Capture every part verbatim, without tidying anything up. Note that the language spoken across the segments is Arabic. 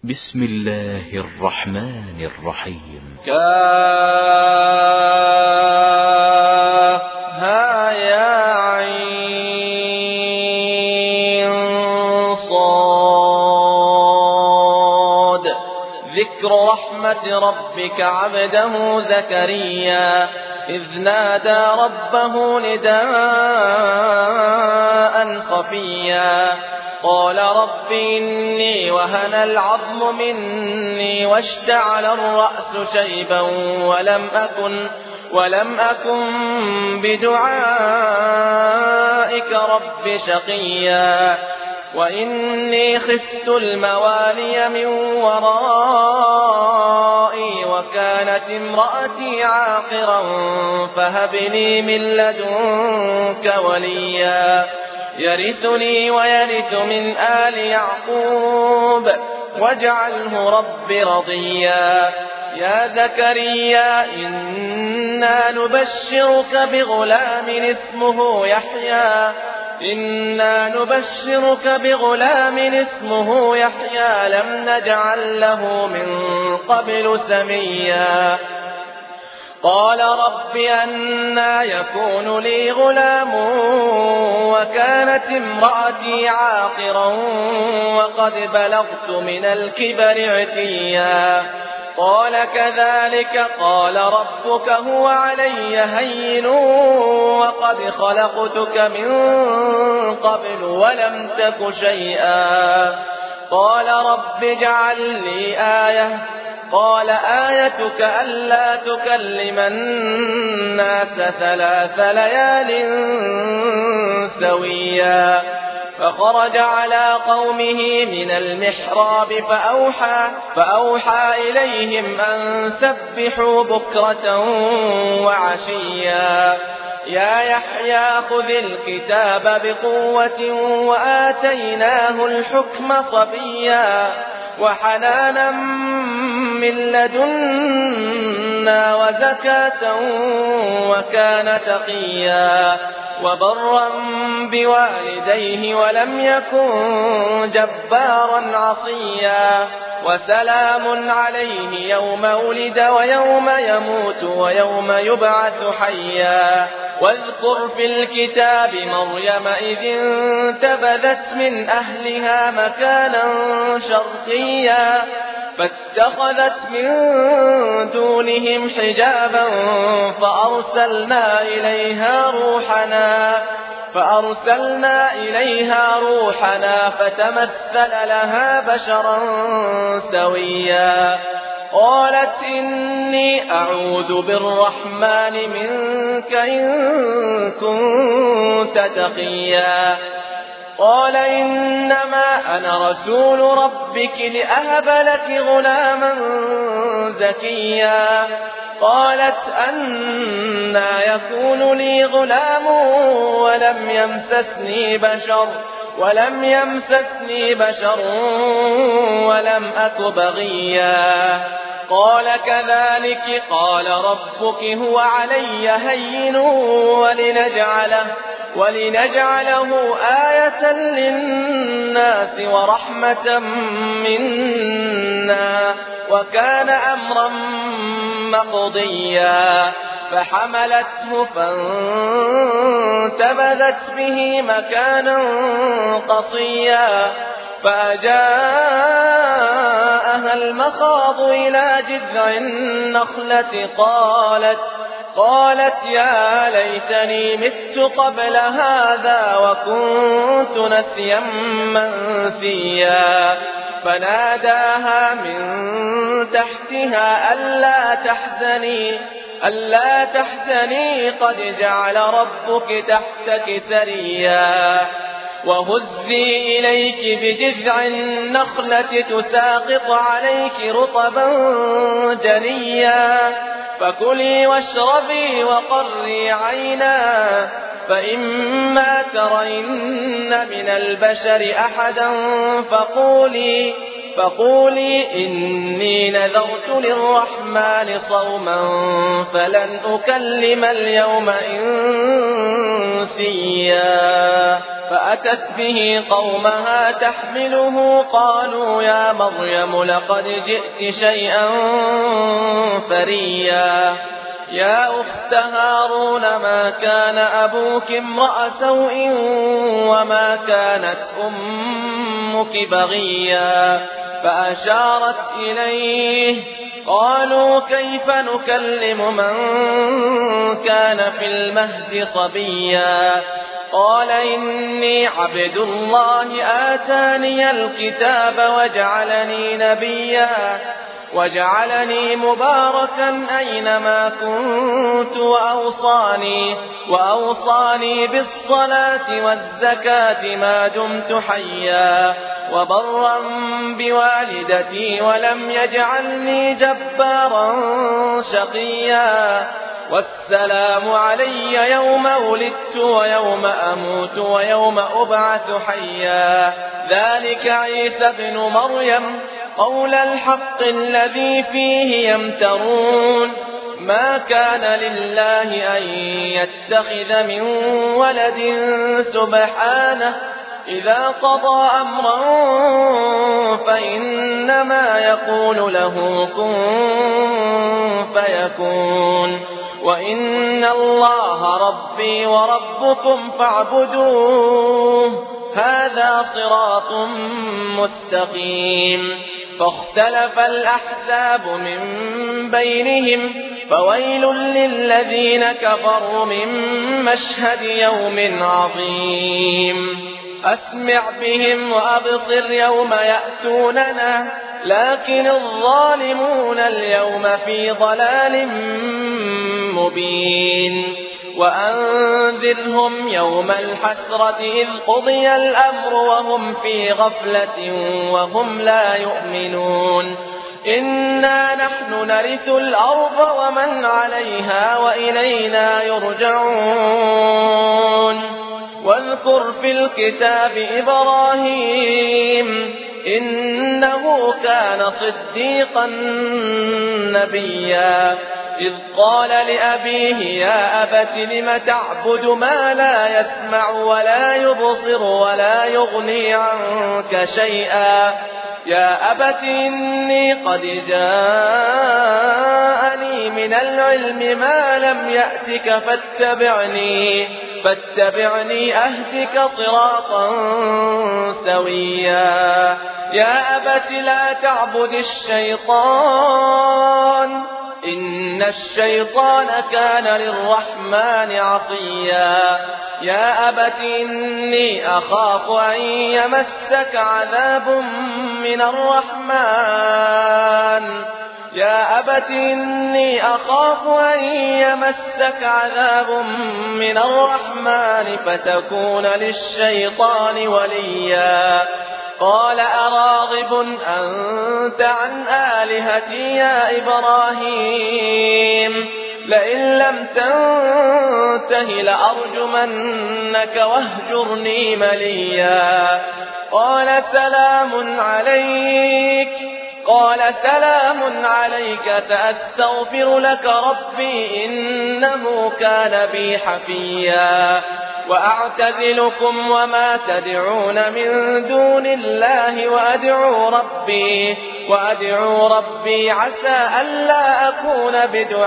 بسم الله الرحمن الرحيم. كافها يا عين صاد. ذكر رحمة ربك عبده زكريا إذ نادى ربه نداء خفيا قال رب إني وهن العظم مني واشتعل الرأس شيبا ولم أكن, ولم أكن بدعائك رب شقيا وإني خفت الموالي من ورائي وكانت امرأتي عاقرا فهب لي من لدنك وليا يرثني ويرث من آل يعقوب واجعله رب رضيا. يا زكريا إنا نبشرك بغلام اسمه يحيى إنا نبشرك بغلام اسمه يحيى لم نجعل له من قبل سميا. قال رب أنى يكون لي غلام وكانت امرأتي عاقرا وقد بلغت من الكبر عتيا. قال كذلك قال ربك هو علي هين وقد خلقتك من قبل ولم تك شيئا. قال رب اجعل لي آية قال آيتك ألا تكلم الناس ثلاث ليال سويا. فخرج على قومه من المحراب فأوحى, فأوحى إليهم أن سبحوا بكرة وعشيا. يا يحيى خذ الكتاب بقوة وآتيناه الحكم صبيا وحنانا من لدنا وزكاة وكان تقيا وبرا بوالديه ولم يكن جبارا عصيا. وسلام عليه يوم ولد ويوم يموت ويوم يبعث حيا. واذكر في الكتاب مريم إذ انتبذت من أهلها مكانا شرقيا فاتخذت من دونهم حجابا فأرسلنا إليها روحنا فأرسلنا إليها روحنا فتمثل لها بشرا سويا. قالت إني أعوذ بالرحمن منك إن كنت تقيا. قال إنما أنا رسول ربك لأهب لك غلاما زكيا. قالت أنى يكون لي غلام ولم يمسسني بشر ولم يمسسني بشر ولم أك بغيا. قال كذلك قال ربك هو علي هين ولنجعله, ولنجعله آية للناس ورحمة منا وكان أمرا مقضيا. فحملته فانتبذت به مكانا قصيا فأجاءها المخاض إلى جذع النخلة قالت قالت يا ليتني مت قبل هذا وكنت نسيا منسيا. فناداها من تحتها ألا تحزني ألا تحزني قد جعل ربك تحتك سريا. وهزي إليك بجذع النخلة تساقط عليك رطبا جنيا. فكلي واشربي وقري عينا فإما ترين من البشر أحدا فقولي فقولي إني نذرت للرحمن صوما فلن أكلم اليوم إنسيا. فأتت به قومها تحمله قالوا يا مريم لقد جئت شيئا فريا يا أخت هارون ما كان أبوك امرأ سوء وما كانت أمك بغيا فأشارت إليه قالوا كيف نكلم من كان في المهد صبيا قال إني عبد الله آتاني الكتاب وجعلني نبيا وجعلني مباركا أينما كنت وأوصاني, وأوصاني بالصلاة والزكاة ما دمت حيا وبرا بوالدتي ولم يجعلني جبارا شقيا والسلام علي يوم ولدت ويوم أموت ويوم أبعث حيا ذلك عيسى بن مريم قول الحق الذي فيه يمترون ما كان لله أن يتخذ من ولد سبحانه إذا قضى أمرا فإنما يقول له كن فيكون وإن الله ربي وربكم فاعبدوه هذا صراط مستقيم فاختلف الأحزاب من بينهم فويل للذين كفروا من مشهد يوم عظيم أسمع بهم وأبصر يوم يأتوننا لكن الظالمون اليوم في ضلال مبين وأنذرهم يوم الحسرة إذ قضي الأمر وهم في غفلة وهم لا يؤمنون إنا نحن نرث الأرض ومن عليها وإلينا يرجعون واذكر في الكتاب إبراهيم إنه كان صديقا نبيا إذ قال لأبيه يا أبت لم تعبد ما لا يسمع ولا يبصر ولا يغني عنك شيئا يا أبت إني قد جاءني من العلم ما لم يأتك فاتبعني فاتبعني أهدك صراطا سويا يا أبت لا تعبد الشيطان إن الشيطان كان للرحمن عصيا يا أبت إني أخاف أن يمسك عذاب من الرحمن يا أبت إني أخاف أن يمسك عذاب من الرحمن فتكون للشيطان وليا قال أراغب أنت عن آلهتي يا إبراهيم لئن لم تنته لأرجمنك واهجرني مليا قال سلام عليك قال سلام عليك سأستغفر لك ربي إنه كان بي حفيا وأعتزلكم وما تدعون من دون الله وأدعو ربي وأدعو ربي عسى ألا أكون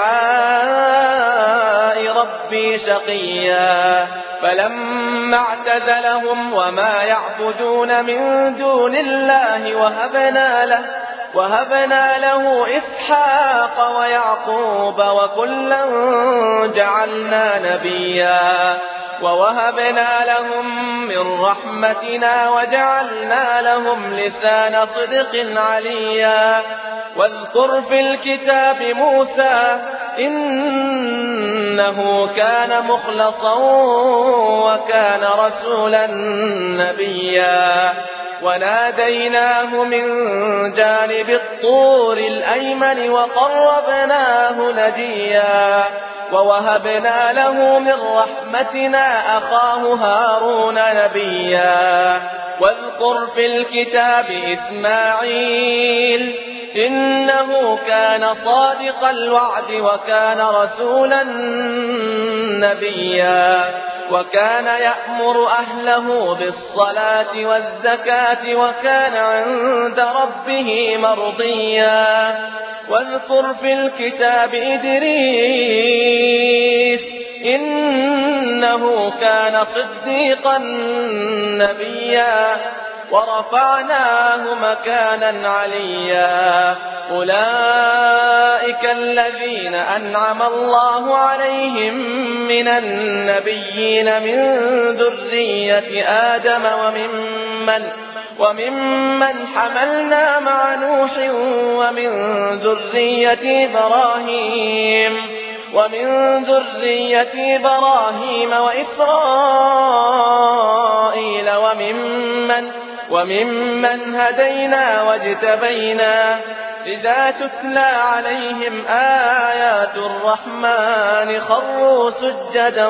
بدعاء ربي شقيا فلما اعتزلهم وما يعبدون من دون الله وهبنا له وهبنا له إسحاق ويعقوب وكلا جعلنا نبيا ووهبنا لهم من رحمتنا وجعلنا لهم لسان صدق عليا واذكر في الكتاب موسى إنه كان مخلصا وكان رسولا نبيا وناديناه من جانب الطور الأيمن وقربناه نجيا ووهبنا له من رحمتنا أخاه هارون نبيا واذكر في الكتاب إسماعيل إنه كان صادق الوعد وكان رسولا نبيا وكان يأمر أهله بالصلاة والزكاة وكان عند ربه مرضيا واذكر في الكتاب إدريس إنه كان صديقا نبيا ورفعناه مكانا عليا أولئك الذين أنعم الله عليهم من النبيين من ذرية آدم وممن وممن حملنا مع نوح ومن ذرية إبراهيم ومن ذرية إبراهيم وإسرائيل وممن وممن هدينا واجتبينا إذا تتلى عليهم آيات الرحمن خروا سجدا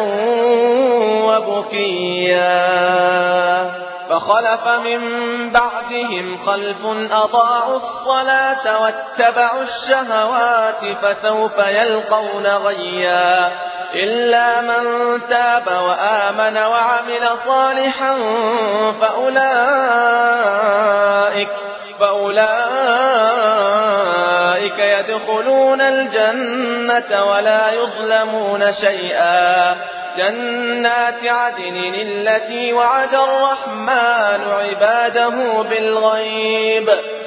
وبكيا فخلف من بعدهم خلف أضاعوا الصلاة واتبعوا الشهوات فسوف يلقون غيا إلا من تاب وآمن وعمل صالحا فأولئك فأولئك يدخلون الجنة ولا يظلمون شيئا جنات عدن التي وعد الرحمن عباده بالغيب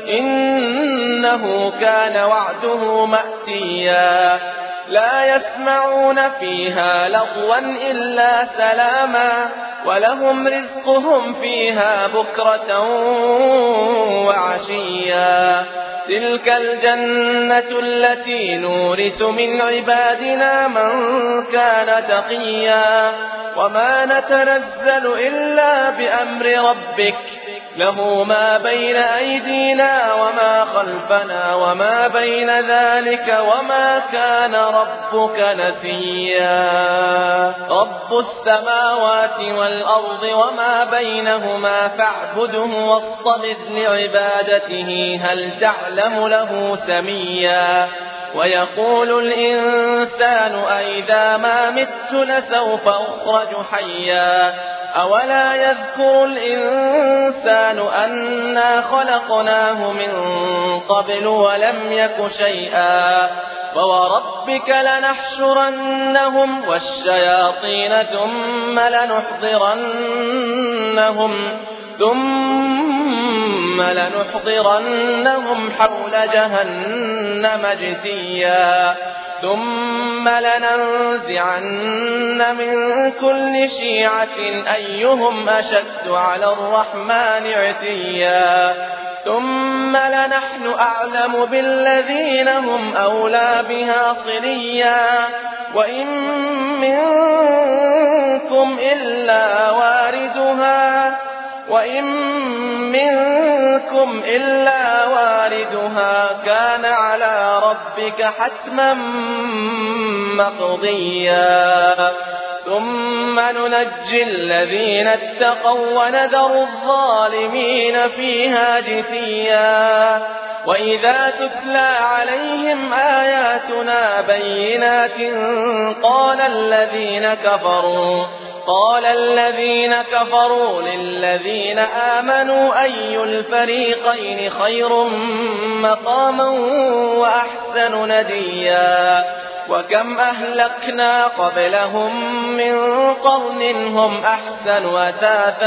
إنه كان وعده مأتيا لا يسمعون فيها لغوا إلا سلاما ولهم رزقهم فيها بكرة وعشيا تلك الجنة التي نورث من عبادنا من كان تقيا وما نتنزل إلا بأمر ربك له ما بين أيدينا وما خلفنا وما بين ذلك وما كان ربك نسيا رب السماوات والأرض وما بينهما فاعبده واصطبر لعبادته هل تعلم له سميا ويقول الإنسان أئذا ما مت لسوف أخرج حيا أولا يذكر الإنسان أنا خلقناه من قبل ولم يك شيئا ووربك لنحشرنهم والشياطين ثم لنحضرنهم ثم لنحضرنهم حول جهنم جثيا ثم لننزعن من كل شيعة أيهم أشد على الرحمن عتيا ثم لنحن أعلم بالذين هم أولى بها صليا وإن منكم إلا واردها وإن منكم إلا واردها كان على ربك حتما مقضيا ثم ننجي الذين اتقوا ونذر الظالمين فيها جثيا وإذا تتلى عليهم آياتنا بينات قال الذين كفروا قال الذين كفروا للذين آمنوا أي الفريقين خير مقاما وأحسن نديا وكم أهلكنا قبلهم من قرن هم أحسن أثاثا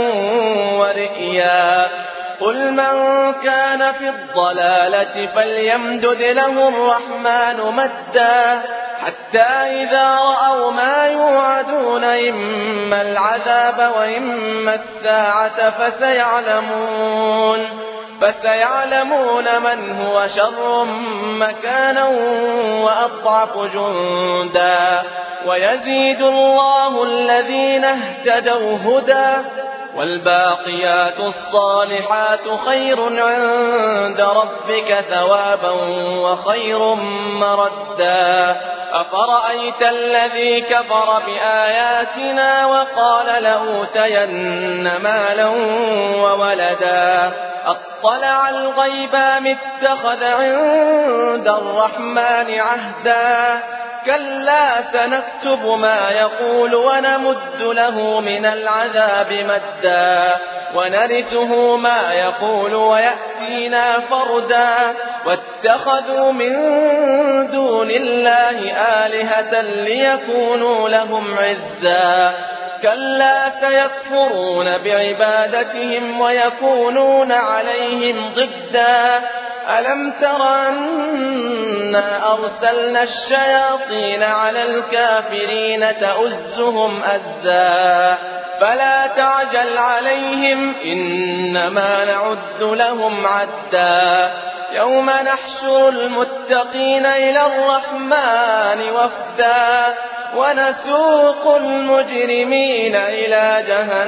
ورئيا قل من كان في الضلالة فليمدد له الرحمن مدا حتى إذا رأوا ما يوعدون إما العذاب وإما الساعة فسيعلمون فسيعلمون من هو شر مكانا وأضعف جندا ويزيد الله الذين اهتدوا هدى والباقيات الصالحات خير عند ربك ثوابا وخير مردا أفرأيت الذي كفر بآياتنا وقال لأوتين مالا وولدا أطلع الغيب أم اتخذ عند الرحمن عهدا كلا سنكتب ما يقول ونمد له من العذاب مدا ونرثه ما يقول ويأتينا فردا واتخذوا من دون الله آلهة ليكونوا لهم عزا كلا سيكفرون بعبادتهم ويكونون عليهم ضدا ألم تر أنا أرسلنا الشياطين على الكافرين تؤزهم أزا فلا تعجل عليهم إنما نعد لهم عدا يوم نحشر المتقين إلى الرحمن وفدا ونسوق المجرمين إلى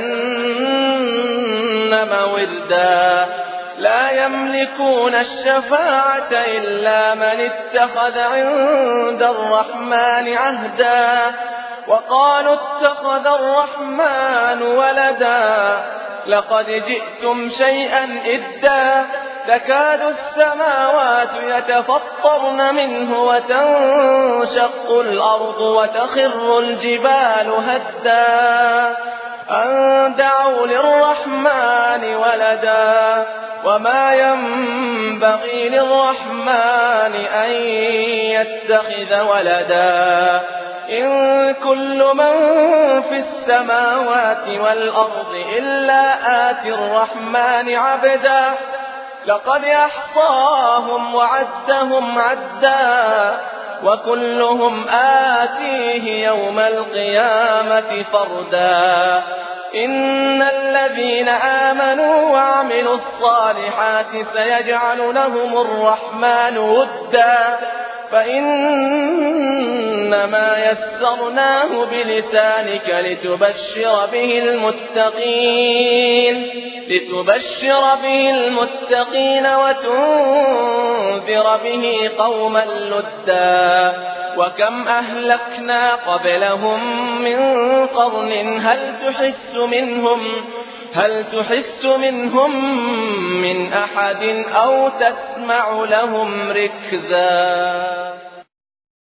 جهنم وردا لا يملكون الشفاعة إلا من اتخذ عند الرحمن عهدا وقالوا اتخذ الرحمن ولدا لقد جئتم شيئا إدا تكاد السماوات يتفطرن منه وتنشق الأرض وتخر الجبال هدا أن دعوا للرحمن ولدا وما ينبغي للرحمن أن يتخذ ولدا إن كل من في السماوات والأرض إلا آتي الرحمن عبدا لقد أحصاهم وعدهم عدا وكلهم آتيه يوم القيامة فردا إن الذين آمنوا وعملوا الصالحات سيجعل لهم الرحمن ودا فإنما يسرناه بلسانك لتبشر به المتقين لتبشر به المتقين وتنذر به قوما لدا وكم أهلكنا قبلهم من قرن هل تحس منهم هل تحس منهم من أحد أو تسمع لهم ركزا